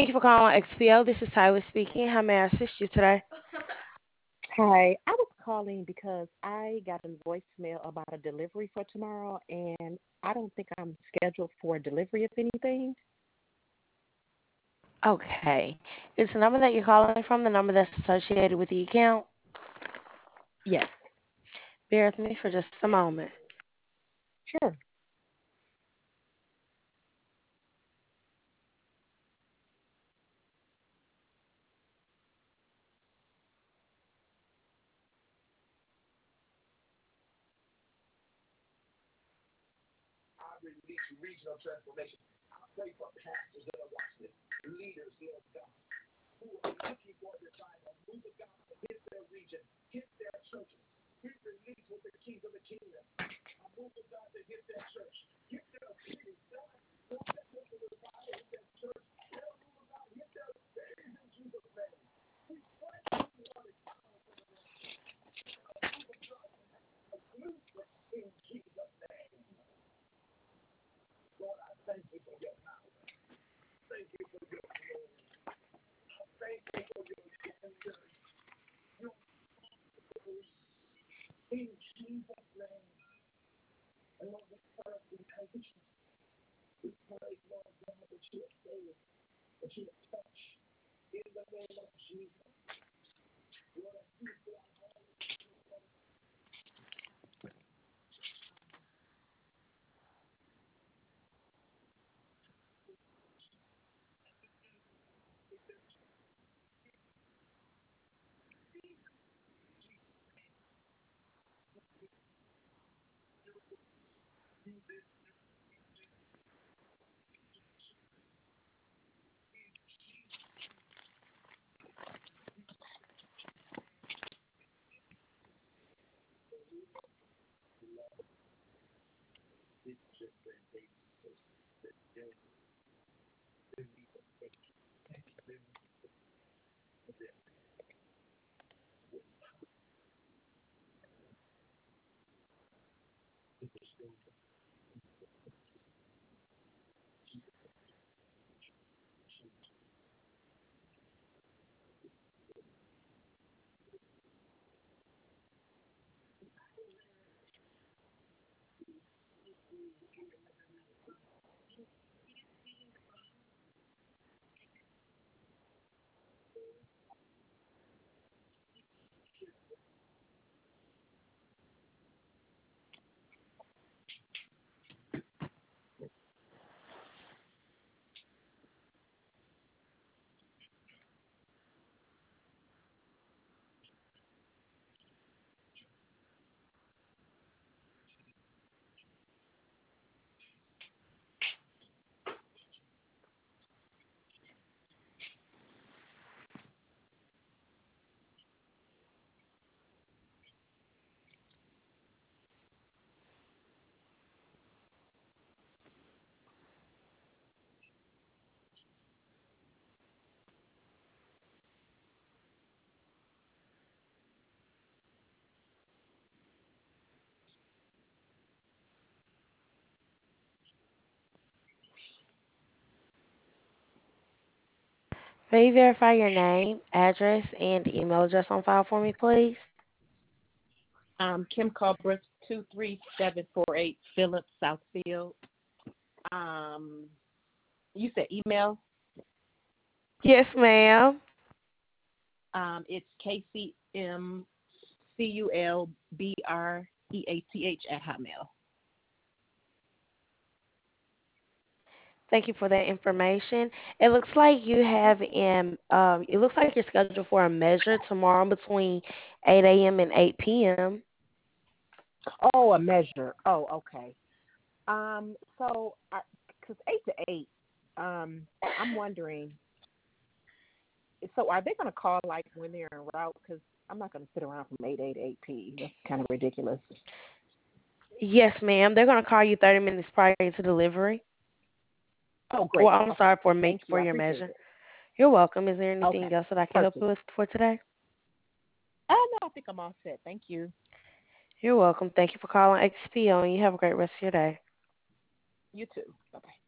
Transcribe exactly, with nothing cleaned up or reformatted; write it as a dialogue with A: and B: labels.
A: Thank you for calling X P O. This is Tyler speaking. How may I assist you today?
B: Hi, I was calling because I got a voicemail about a delivery for tomorrow, and I don't think I'm scheduled for a delivery of anything.
A: Okay. Is the number that you're calling from the number that's associated with the account?
B: Yes,
A: Bear with me for just a moment.
B: sure.
A: May you verify your name, address, and email address on file for me, please?
B: Um, Kim Culbreth, two three seven four eight Phillips Southfield. Um, you said email.
A: Yes, ma'am.
B: Um, it's K C M C U L B R E A T H at Hotmail.
A: Thank you for that information. It looks like you have um, um it looks like you're scheduled for a measure tomorrow between eight a m and eight p m.
B: Oh, a measure. Oh, okay. Um, so, because eight to eight, um, I'm wondering. So, are they going to call like when they're en route? Because I'm not going to sit around from eight a to eight p. That's kind of ridiculous.
A: Yes, ma'am. They're going to call you thirty minutes prior to delivery.
B: Oh,
A: Well,
B: great.
A: I'm sorry
B: Okay.
A: for make
B: Thank you.
A: for
B: I
A: your
B: appreciate
A: measure.
B: it.
A: You're welcome. Is there anything
B: Okay.
A: else that I can help you
B: Perfect.
A: with for today?
B: Oh, no, I think I'm all set. Thank you.
A: You're welcome. Thank you for calling X P O, and you have a great rest of your day.
B: You too. Bye bye.